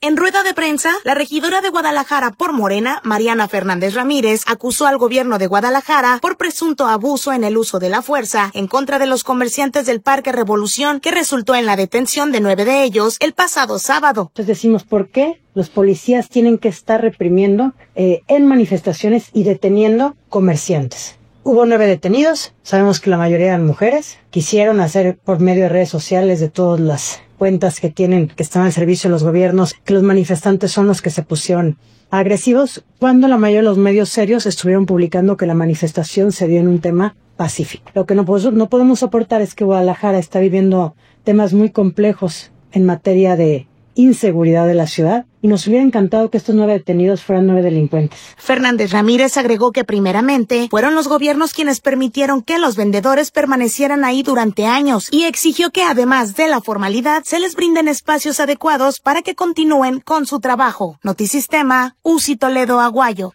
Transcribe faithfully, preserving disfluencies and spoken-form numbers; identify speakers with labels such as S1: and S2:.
S1: En rueda de prensa, la regidora de Guadalajara por Morena, Mariana Fernández Ramírez, acusó al gobierno de Guadalajara por presunto abuso en el uso de la fuerza en contra de los comerciantes del Parque Revolución, que resultó en la detención de nueve de ellos el pasado sábado.
S2: Entonces decimos, ¿por qué los policías tienen que estar reprimiendo eh, en manifestaciones y deteniendo comerciantes? Hubo nueve detenidos, sabemos que la mayoría eran mujeres, quisieron hacer por medio de redes sociales de todas las cuentas que tienen, que están al servicio de los gobiernos, que los manifestantes son los que se pusieron agresivos, cuando la mayoría de los medios serios estuvieron publicando que la manifestación se dio en un tema pacífico. Lo que no, no podemos soportar es que Guadalajara está viviendo temas muy complejos en materia de inseguridad de la ciudad, y nos hubiera encantado que estos nueve detenidos fueran nueve delincuentes.
S1: Fernández Ramírez agregó que primeramente fueron los gobiernos quienes permitieron que los vendedores permanecieran ahí durante años, y exigió que además de la formalidad se les brinden espacios adecuados para que continúen con su trabajo. Notisistema, Uzi Toledo Aguayo.